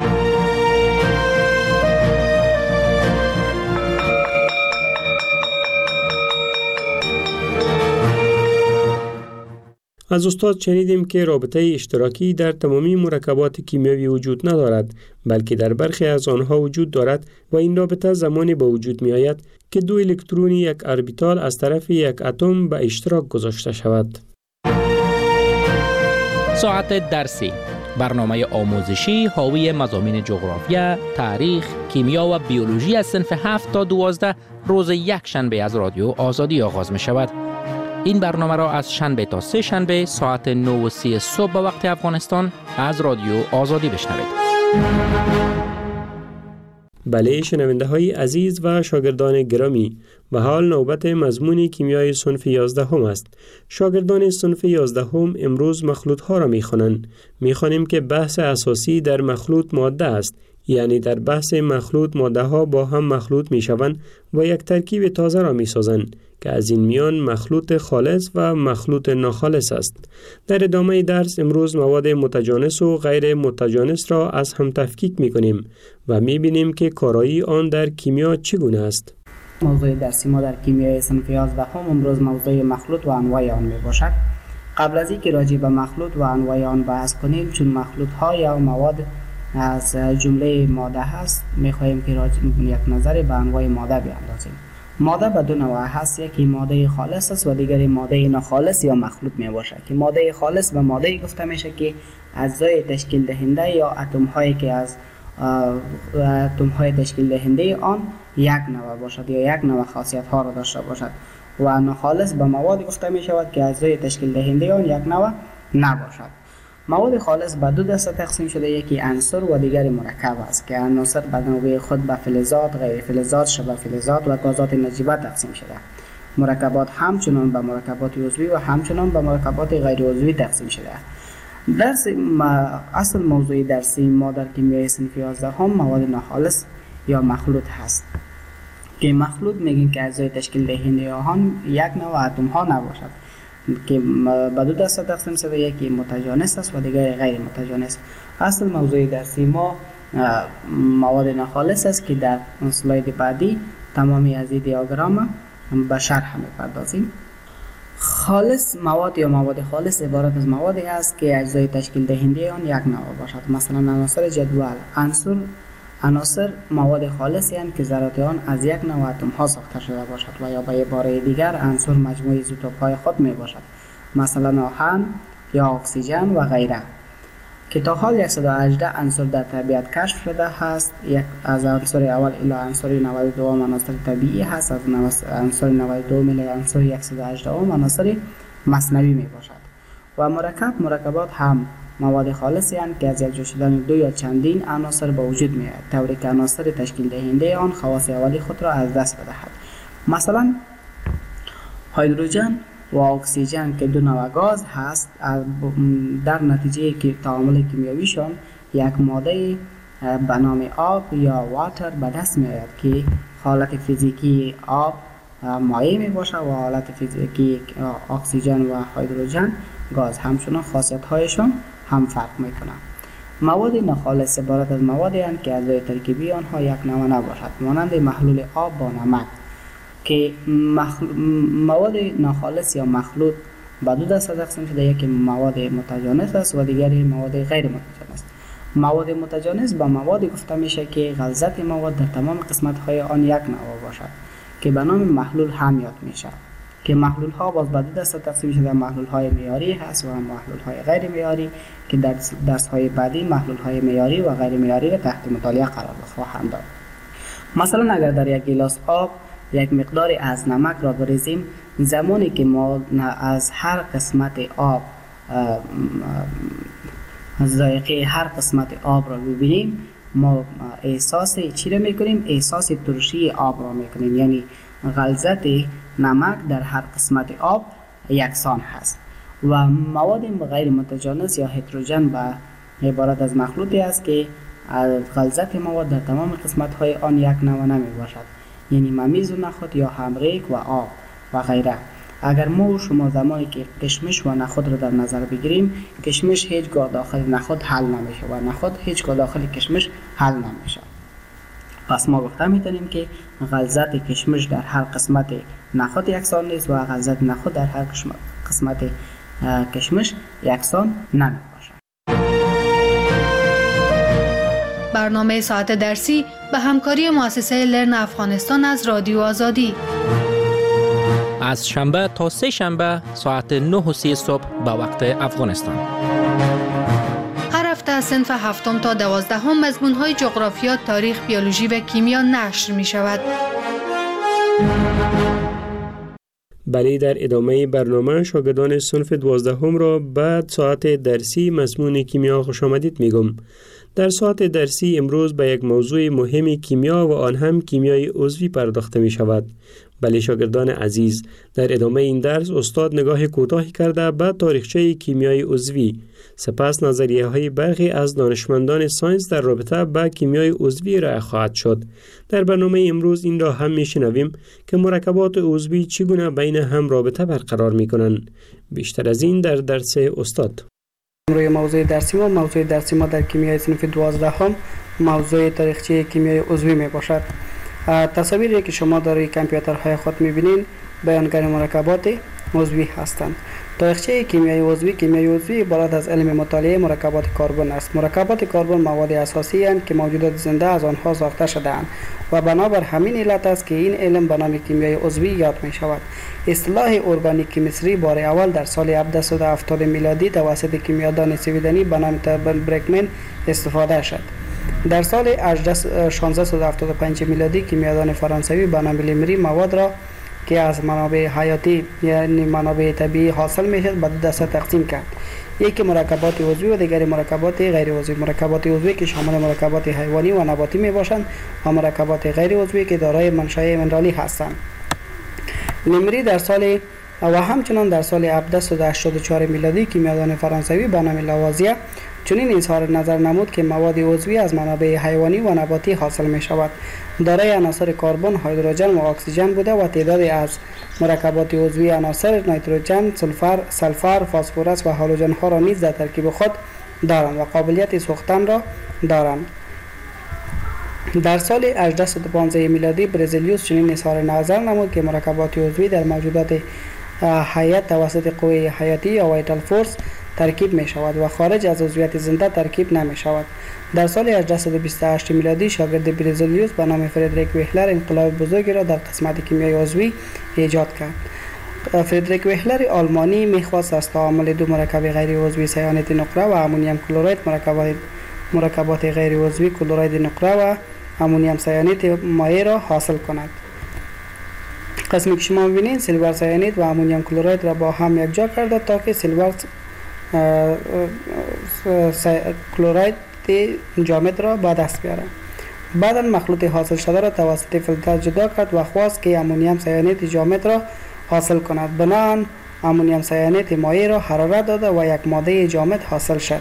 از استاد شنیدیم که رابطه اشتراکی در تمامی مرکبات کیمیایی وجود ندارد، بلکه در برخی از آنها وجود دارد و این رابطه زمانی به وجود می آید که دو الکترون یک اربیتال از طرف یک اتم به اشتراک گذاشته شود. ساعت درسی، برنامه آموزشی حاوی مضامین جغرافیا، تاریخ، کیمیا و بیولوژی از صنف هفت تا دوازده روز یک شنبه از رادیو آزادی آغاز می شود. این برنامه را از شنبه تا سه شنبه ساعت نه و سی صبح به وقت افغانستان از رادیو آزادی بشنوید. بله شنونده های عزیز و شاگردان گرامی، و حال نوبت مضمون کیمیای صنف یازده هم است. شاگردان صنف یازده هم امروز مخلوط ها را می خوانند. می خوانیم که بحث اساسی در مخلوط ماده است، یعنی در بحث مخلوط ماده ها با هم مخلوط می شوند و یک ترکیب تازه را می سازند که از این میان مخلوط خالص و مخلوط ناخالص است. در ادامه درس امروز مواد متجانس و غیر متجانس را از هم تفکیک می کنیم و می بینیم که کارایی آن در کیمیا چگونه است. موضوع درسی ما در کیمیای صنف یازده هم امروز موضوع مخلوط و انواع آن می باشد. قبل از اینکه راجع به مخلوط و انواع آن بحث کنیم، چون مخلوط ها یا مواد از جمله ماده هست، می خواهیم که راجع یک نظر به انواع ماده بیاندازیم. ماده به دو نوع هست، یکی ماده خالص است و دیگری ماده ناخالص یا مخلوط می باشد. که ماده خالص به ماده گفته میشه که اجزای تشکیل دهنده یا اتم هایی که از اتم های تشکیل دهنده آن یک نوع باشد یا یک نوع خاصیت ها را داشته باشد. و ناخالص به مواد گفته می شود که اجزای تشکیل دهنده آن یک نوع نباشد. مواد خالص به دو دسته تقسیم شده، یکی عنصر و دیگری مرکب است که عناصر به نوبه خود به فلزات، غیر فلزات، شبه فلزات و گازات نجیبه تقسیم شده. مرکبات همچنان به مرکبات عضوی و همچنان به مرکبات غیر عضوی تقسیم شده. درس اصل موضوع درسی ما در کیمیای صنف یازده هم مواد ناخالص یا مخلوط هست که مخلوط میگیم که اجزای تشکیل دهنده آن یک نوع اتم ها نباشد که به دو دسته تقسیم شده، یکی متجانس است و دیگری غیر متجانس. اصل موضوع درسی ما مواد ناخالص است که در اسلاید بعدی تمامی از این دیاگرام به شرح می‌پردازیم. خالص مواد یا مواد خالص عبارت از موادی است که اجزای تشکیل دهنده آن یک نوع باشد. مثلا عناصر جدول عنصر عناصر مواد خالصی هستند که ذرات آن از یک نوع اتم ها ساخته شده باشد و یا به عباره دیگر عنصر مجموعه ایزوتوپ های خود می باشد، مثلا آهن یا اکسیژن و غیره. که تا حال صد و هجده عنصر در طبیعت کشف شده است. یک از عنصر اول الی عنصر نود و دو عناصر طبیعی هست، از عنصر نود و دو الی عنصر صد و هجده عناصر مصنوعی می باشد. و مرکب مرکبات هم مواد خالصی هستند که از یکجا شدن دو یا چندین عناصر به وجود می آید، طوری که عناصر تشکیل دهنده آن خواص اولی خود را از دست بدهد. مثلا هیدروژن و اکسیژن که دو نوع گاز هست، در نتیجه که تعامل کیمیاییشان یک ماده به نام آب یا واتر به دست می آید که حالت فیزیکی آب مایع می باشد و حالت فیزیکی اکسیژن و هیدروژن گاز. همچنان خاصیت هایشان هم فرق می کنند. مواد ناخالص عبارت از موادی هستند که اجزای ترکیبی آنها یک نوع نباشد، مانند محلول آب با نمک. که مخل... مواد ناخالص یا مخلوط به دو دسته تقسیم شده، یکی مواد متجانس است و دیگری مواد غیر متجانس. مواد متجانس با مواد گفته میشه که غلظت مواد در تمام قسمت های آن یک نوع باشد که به نام محلول هم یاد میشه. که محلول ها باز به دو دسته تقسیم شده، محلول های معیاری هست و محلول های غیر معیاری که در درس های بعدی محلول های معیاری و غیر معیاری را تحت مطالعه قرار خواهم داد. مثلا اگر در یک گیلاس آب یک مقداری از نمک را بریزیم، زمانی که ما از هر قسمت آب ذائقه هر قسمت آب را ببینیم، ما احساس چی را میکنیم؟ احساس ترشی آب را میکنیم، یعنی غلظت نمک در هر قسمت آب یکسان هست. و مواد غیر متجانس یا هتروژن به عبارت از مخلوطی است که غلظت مواد در تمام قسمت های آن یک نوع نمی باشد، یعنی ممیز و نخود یا همریک و آب و غیره. اگر ما و شما زمانی که کشمش و نخود را در نظر بگیریم، کشمش هیچگاه داخل نخود حل نمیشه و نخود هیچگاه داخل کشمش حل نمیشه. پس ما گفته میتونیم که غلظت کشمش در هر قسمت نخود یکسان نیست و غلظت نخود در هر قسمت کشمش یکسان نمی باشد. برنامه ساعت درسی به همکاری مؤسسه لرن افغانستان از رادیو آزادی از شنبه تا سه شنبه ساعت نه و سی صبح به وقت افغانستان. هر هفته از صنف هفتم تا دوازدهم مضمون‌های جغرافیا، تاریخ، بیولوژی و کیمیا نشر می شود. بله، در ادامه برنامه شاگردان صنف دوازدهم را بعد ساعت درسی مضمون کیمیا خوش آمدید میگم. در ساعت درسی امروز به یک موضوع مهم کیمیا و آن هم کیمیای عضوی پرداخته می شود. بله شاگردان عزیز، در ادامه این درس استاد نگاه کوتاهی کرده به تاریخچه کیمیای عضوی، سپس نظریه های برخی از دانشمندان ساینس در رابطه با کیمیای عضوی را خواهد شد. در برنامه امروز این را هم میشنویم که مرکبات عضوی چگونه بین هم رابطه برقرار میکنند. بیشتر از این در درس استاد. روی موضوع درسی ما موضوع درسی ما در کیمیای صنف دوازدهم موضوع تاریخچه کیمیای عضوی می باشد. تصاویری که شما در کامپیوترهای خود می‌بینید بیانگر مرکبات عضوی هستند. تاریخچه کیمیای عضوی کیمیای عضوی عبارت از علم مطالعه مرکبات کربن است. مرکبات کربن مواد اساسی اند که موجودات زنده از آنها ساخته شده‌اند و بنابر همین علت است که این علم به نام کیمیای عضوی یاد می شود. اصطلاح ارگانیک کیمستری بار اول در سال هفتصد و هفتاد میلادی توسط کیمیادان سویدنی به نام تربن برکمن استفاده شد. در سال شانزده و هفتاد و پنج میلادی کیمیادان فرانسوی به نام لیمری مواد را که از منابع حیاتی یعنی منابع طبیعی حاصل میشد به دو دسته تقسیم کرد. یکی مرکبات عضوی و دیگری مرکبات غیر عضوی. مرکبات عضوی که شامل مرکبات حیوانی و نباتی می باشند و مرکبات غیر عضوی که دارای منشأ منرالی هستند. لیمری در سال و همچنان در سال هفتصد و هشتاد و چهار میلادی کیمیادان فرانسوی به نام لاوازیه چنین اظهار نظر نمود که مواد عضوی از منابع حیوانی و نباتی حاصل می شود. دارای عناصر کربن، هیدروژن و اکسیژن بوده و تعدادی از مرکبات عضوی عناصر نیتروژن، سولفر، سلفر، فسفرس و هالوژن ها را نیز در ترکیب خود دارند و قابلیت سوختن را دارند. در سال هجده و پانزده میلادی برزیلیوس چنین اظهار نظر نمود که مرکبات عضوی در موجودات حیات توسط قوه حیاتی یا وایتال فورس ترکیب می شود و خارج از عضویت زنده ترکیب نمی شود. در سال هجده و بیست و هشت میلادی شاگرد برزیلیوس به نام فردریک ویهلر انقلاب بزرگی را در قسمت کیمیای عضوی ایجاد کرد. فردریک ویهلر آلمانی می‌خواست از تعامل دو مرکب غیر عضوی سیانت نقره و امونیم کلراید مرکبات مرکبات غیر عضوی کلراید نقره و امونیم سیانت مایع را حاصل کند. قسمی که شما می‌بینید سیلور سیانید و امونیم کلراید را با هم یکجا کرده تا که سیلور کلراید جامد را به دست بیارد. بعدا مخلوط حاصل شده را توسط فیلتر جدا کرد و خواست که امونیم سیانید جامد را حاصل کند. بنابراین امونیم سیانید مایع را حرارت داده و یک ماده جامد حاصل شد.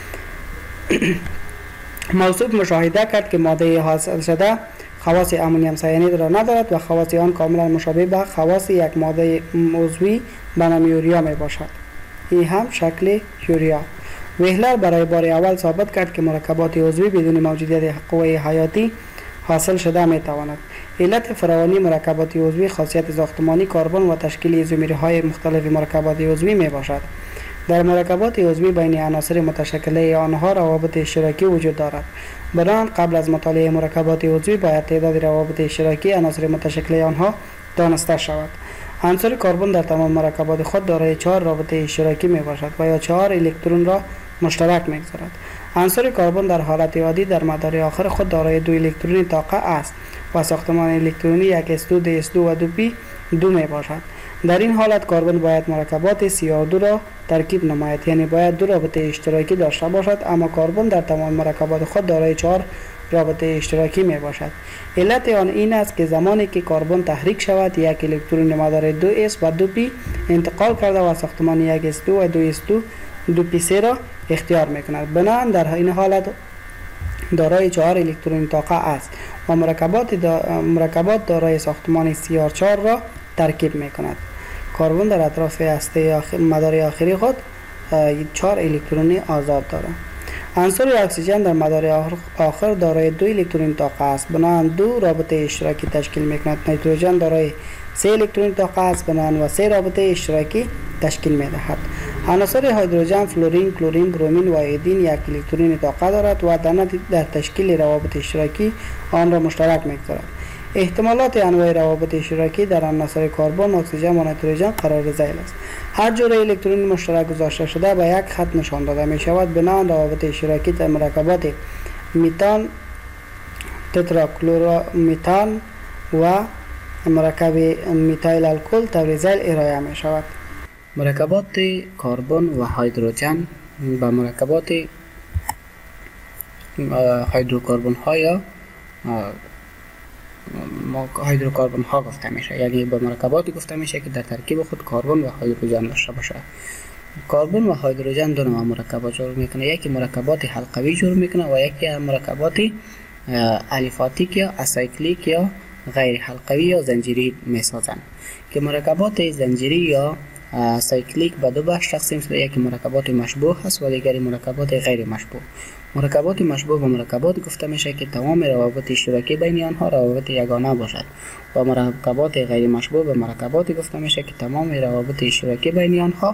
موصوف مشاهده کرد که ماده حاصل شده خواص امونیم سیانید را ندارد و خواص آن کاملا مشابه به خواص یک ماده عضوی به نام یوریا می باشد. این هم شکل یوریا. ویهلر برای بار اول ثابت کرد که مرکبات عضوی بدون موجودیت قوه حیاتی حاصل شده می تواند. علت فراوانی مرکبات عضوی خاصیت ساختمانی کربن و تشکیل ایزومرهای مختلف مرکبات عضوی می باشد. در مرکبات عضوی بین عناصر متشکله آنها روابط اشتراکی وجود دارد. بنابراین قبل از مطالعه مرکبات عضوی باید تعداد روابط اشتراکی عناصر متشکله آنها دانسته شود. عنصر کربن در تمام مرکبات خود دارای چهار رابطه اشتراکی می باشد و یا چهار الکترون را مشترک می‌گذارد. عنصر کربن در حالت عادی در مدار آخر خود دارای دو الکترون طاقه است و ساختمان الکترونی یک اس دو، دی اس دو و دو پی دو می باشد. در این حالت کربن باید مرکبات سی او دو را ترکیب نماید، یعنی باید دو رابطه اشتراکی داشته باشد، اما کربن در تمام مرکبات خود دارای چهار رابطه اشتراکی می باشد. علت آن این است که زمانی که کربن تحریک شود یک الکترون مدار دو اس و دو پی انتقال کرده و ساختمان یک اس دو و دو اس دو دو پی سه را اختیار می کند. بنابراین در این حالت دارای چهار الکترون طاقه است و مرکبات دا مرکبات دارای ساختمان سی آر چهار را ترکیب می کند. کربن در اطراف هسته آخر مدار آخری خود چهار الکترون آزاد دارد. عنصر اکسیژن در مدار آخر دارای دو الکترون طاقه است، بنابراین دو رابطه اشتراکی تشکیل می کند. نیتروژن دارای سه الکترون طاقه است، بنابراین و سه رابطه اشتراکی تشکیل می دهد. عناصر هیدروژن، فلورین، کلورین، برومین و ایودین یک الکترون طاقه دارد و در تشکیل روابط اشتراکی آن را مشترک می‌گذارد. احتمالات انواع روابط اشتراکی در عناصر کربن، اکسیژن و نیتروژن قرار ذیل است. هر جور الکترون مشترک گذاشته شده به یک خط نشان داده می شود. بنابراین روابط اشتراکی در مرکبات میتان، تتراکلورمیتان و مرکب میتایل الکل تبریزیل ارائه می شود. مرکبات کربن و هیدروژن با مرکبات هیدروکربن ها یا هیدروکربن ها گفته میشه، یعنی با مرکباتی گفته میشه که در ترکیب خود کربن و هیدروژن داشته باشه. کربن و هیدروژن دو نوع مرکبات جور میکنه، یکی مرکبات حلقوی جور میکنه و یکی مرکبات الیفاتیک یا اسایکلیک یا غیر حلقوی یا زنجیری میسازند که مرکبات زنجیری یا سایکلیک به دو بخش تقسیم شده، یکی مرکبات مشبوه هست و دیگری مرکبات غیر مشبوه. مرکبات مشبوه و مرکبات گفته میشه که تمام روابط اشتراکی بین آنها روابط یگانه باشد و مرکبات غیر مشبوه به مرکبات گفته میشه که تمام روابط اشتراکی بین آنها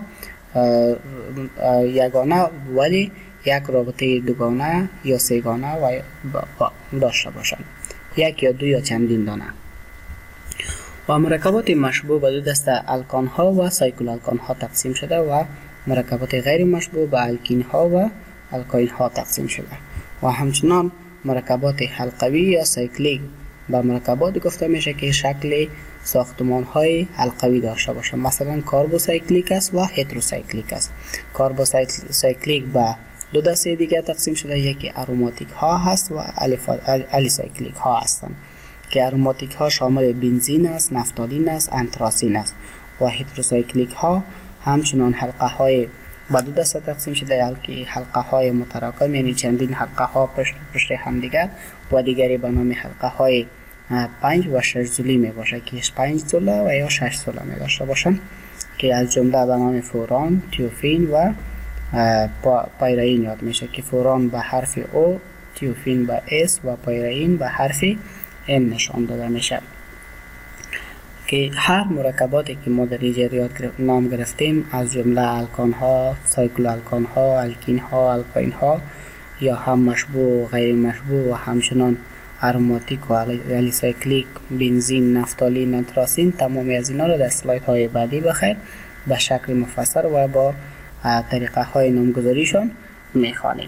یگانه ولی یک رابطه دوگانه یا سه‌گانه و داشته باشند، یک یا دو یا چندین دانه. و مرکبات مشبوه به دو دسته الکان ها و سایکل الکان ها تقسیم شده و مرکبات غیر مشبوه به الکین ها و الکاین ها تقسیم شده و همچنان مرکبات حلقوی یا سایکلیک به مرکبات گفته میشه که شکل ساختمان های حلقوی داشته باشه، مثلا کاربوسایکلیک است و هتروسایکلیک است. کاربوسایکلیک به دو دسته دیگه تقسیم شده، یکی اروماتیک ها هست و الیسایکلیک ها هستند که اروماتیک ها شامل بنزین است، نفتالین است، انتراسین است و هتروسایکلیک ها همچنان حلقه های با دو دسته تقسیم شده، که حلقه های متراکم یعنی چندین حلقه ها پشت پشت هم دیگر و دیگری به نام حلقه های پنج و شش زولی می باشه که پنج زوله و یا شش زوله می داشته باشن که از جمله به نام فوران، تیوفین و پایرین یاد میشه که فوران به حرف او، تیوفین به اس و پایرین به حرف ام نشان داده میشه که هر مرکباتی که ما در اینجا یاد نام گرفتیم از جمله الکان ها، سایکل الکان ها، الکین ها، الکاین ها یا هم مشبوه و غیر مشبوه و همچنان اروماتیک و الیسایکلیک، بنزین، نفتالین، انتراسین، تمامی از اینا رو در اسلاید های بعدی بخیر به شکل مفصل و با طریقه های نامگذاریشان میخوانیم.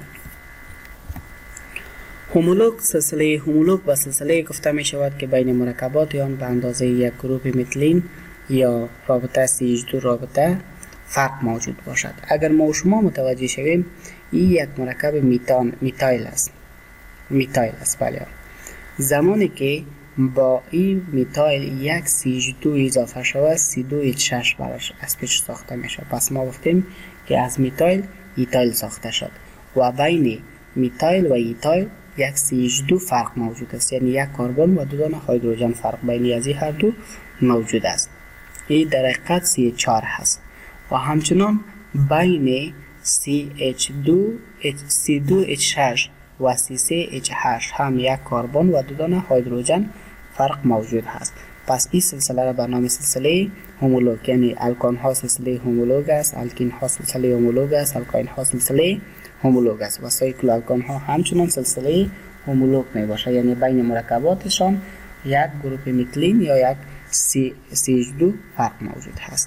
هومولوگ، سلسله هومولوگ و سلسله گفته می شود که بین مرکبات آن به اندازه یک گروپ متلین یا رابطه سی اچ دو رابطه فرق موجود باشد. اگر ما و شما متوجه شویم این یک مرکب میتان میتایل است میتایل است بله. زمانی که با این میتایل یک سی اچ دو اضافه شود سی دو اچ شش براش از پیش ساخته میشه، پس ما گفتیم که از میتایل ایتایل ساخته شد و بین میتایل و ایتایل یک سی اچ دو فرق موجود است، یعنی یک کربن و دو دانه هیدروژن فرق بین از این هر دو موجود است. این در حقیقت سی چهار هست و همچنان بین سی اچ دو سی دو اچ شش و سی سه اچ هشت هم یک کربن و دو دانه هیدروژن فرق موجود هست. پس این سلسله را به نام سلسله هومولوگ، یعنی الکان ها سلسله هومولوگ است، الکین ها سلسله هومولوگ است، الکاین ها سلسله هومولوگ است و سایکل الکان ها همچنان سلسله هومولوگ می باشه، یعنی بین مرکباتشان یک گروپ میتلین یا یک سی اچ دو فرق موجود هست.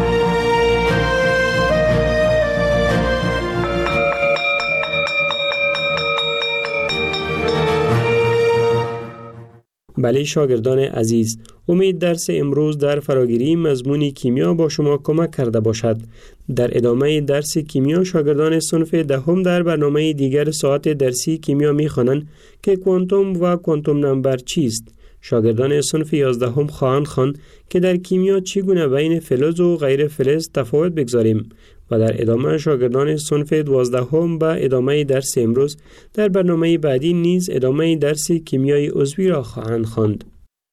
بله شاگردان عزیز، امید درس امروز در فراگیری مضمون کیمیا با شما کمک کرده باشد. در ادامه درس کیمیا شاگردان صنف دهم در برنامه دیگر ساعت درسی کیمیا می‌خوانند که کوانتوم و کوانتوم نمبر چیست. شاگردان صنف یازدهم خواهند خواند که در کیمیا چگونه بین فلز و غیر فلز تفاوت بگذاریم و در ادامه شاگردان صنف دوازدهم به ادامه درس امروز در برنامه بعدی نیز ادامه درس کیمیای عضوی را خواهند خواند.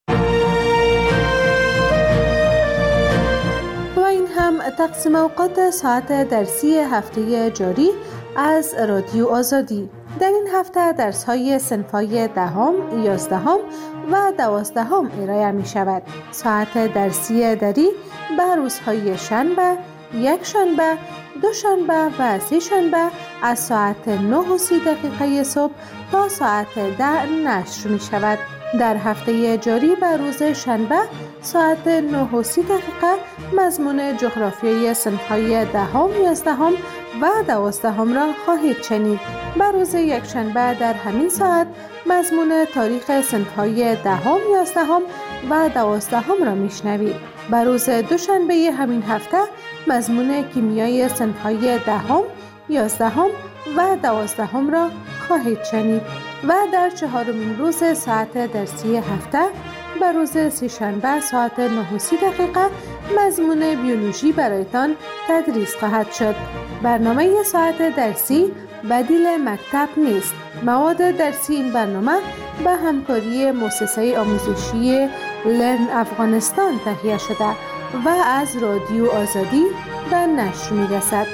و این هم تقسیم اوقات ساعت درسی هفته جاری از رادیو آزادی. در این هفته درس های صنف‌های دهم، یازدهم و دوازدهم ارائه می شود. ساعت درسی دری به روزهای شنبه، یک شنبه، دو شنبه و سه شنبه از ساعت نه و سی دقیقه صبح تا ساعت ده نشر می شود. در هفته جاری به روز شنبه ساعت نه و سی دقیقه مضمون جغرافیای صنف‌های دهم، یازدهم و دوازدهم را خواهید شنید. به روز یکشنبه در همین ساعت مضمون تاریخ صنف‌های دهم، یازدهم و دوازدهم را میشنوید. بر روز دوشنبه همین هفته مضمون کیمیای صنف‌های دهم، یازدهم و دوازدهم را خواهید شنید و در چهارمین روز ساعت درسی هفته بر روز سه‌شنبه ساعت نه و سی دقیقه مضمون بیولوژی برایتان تدریس خواهد شد. برنامه ساعت درسی بدیل مکتب نیست. مواد درسی این برنامه به همکاری مؤسسه آموزشی لرن افغانستان تهیه شده و از رادیو آزادی به نشر می‌رسد.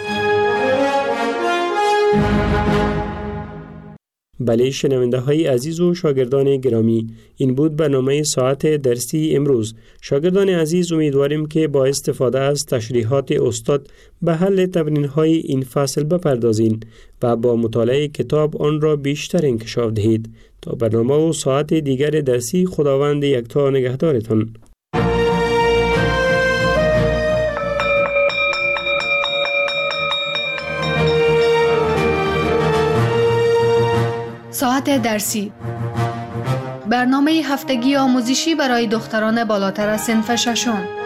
بله شنونده های عزیز و شاگردان گرامی، این بود برنامه ساعت درسی امروز. شاگردان عزیز، امیدواریم که با استفاده از تشریحات استاد به حل تمرین های این فصل بپردازین و با مطالعه کتاب آن را بیشتر انکشاف دهید. تا برنامه و ساعت دیگر درسی، خداوند یکتا نگهدارتان. ساعت درسی، برنامه هفتگی آموزشی برای دختران بالاتر از صنف ششم.